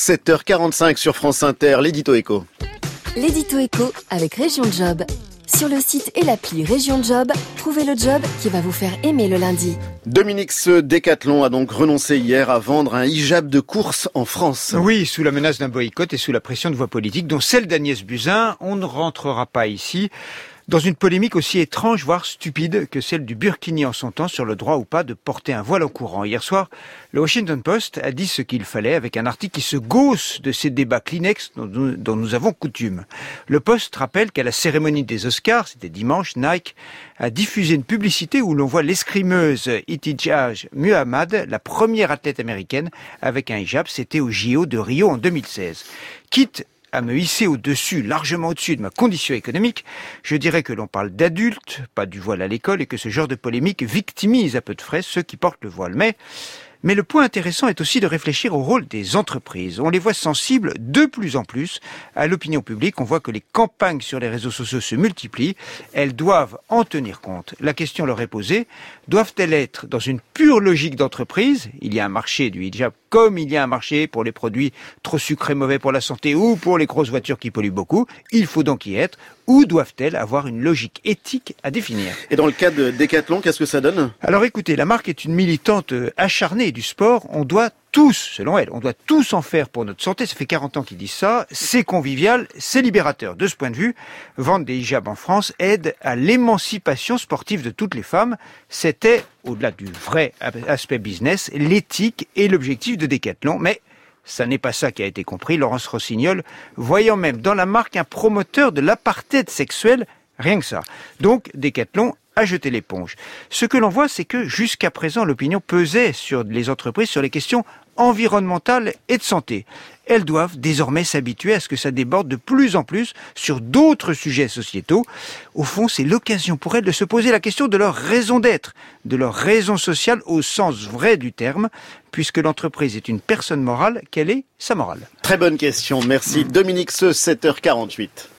7h45 sur France Inter, l'édito éco. L'édito éco avec Région Job. Sur le site et l'appli Région Job, trouvez le job qui va vous faire aimer le lundi. Dominique Decathlon a donc renoncé hier à vendre un hijab de course en France. Oui, sous la menace d'un boycott et sous la pression de voix politiques, dont celle d'Agnès Buzyn. On ne rentrera pas ici dans une polémique aussi étrange, voire stupide, que celle du Burkini en son temps sur le droit ou pas de porter un voile en courant. Hier soir, le Washington Post a dit ce qu'il fallait avec un article qui se gausse de ces débats Kleenex dont nous avons coutume. Le Post rappelle qu'à la cérémonie des Oscars, c'était dimanche, Nike a diffusé une publicité où l'on voit l'escrimeuse Ittijah Muhammad, la première athlète américaine avec un hijab. C'était au JO de Rio en 2016. Quitte à me hisser largement au-dessus de ma condition économique, je dirais que l'on parle d'adultes, pas du voile à l'école, et que ce genre de polémique victimise à peu de frais ceux qui portent le voile. Mais le point intéressant est aussi de réfléchir au rôle des entreprises. On les voit sensibles de plus en plus à l'opinion publique. On voit que les campagnes sur les réseaux sociaux se multiplient. Elles doivent en tenir compte. La question leur est posée. Doivent-elles être dans une pure logique d'entreprise? Il y a un marché du hijab comme il y a un marché pour les produits trop sucrés mauvais pour la santé ou pour les grosses voitures qui polluent beaucoup. Il faut donc y être. Ou doivent-elles avoir une logique éthique à définir? Et dans le cas de Decathlon, qu'est-ce que ça donne? Alors écoutez, la marque est une militante acharnée du sport. On doit tous, selon elle, on doit tous en faire pour notre santé. Ça fait 40 ans qu'ils disent ça. C'est convivial, c'est libérateur. De ce point de vue, vendre des hijabs en France aide à l'émancipation sportive de toutes les femmes. C'était, au-delà du vrai aspect business, l'éthique et l'objectif de Decathlon. Mais ça n'est pas ça qui a été compris. Laurence Rossignol, voyant même dans la marque un promoteur de l'apartheid sexuel, rien que ça. Donc, Decathlon a jeté l'éponge. Ce que l'on voit, c'est que jusqu'à présent, l'opinion pesait sur les entreprises sur les questions environnementales et de santé. Elles doivent désormais s'habituer à ce que ça déborde de plus en plus sur d'autres sujets sociétaux. Au fond, c'est l'occasion pour elles de se poser la question de leur raison d'être, de leur raison sociale au sens vrai du terme, puisque l'entreprise est une personne morale, quelle est sa morale? Très bonne question, merci. Dominique 7h48.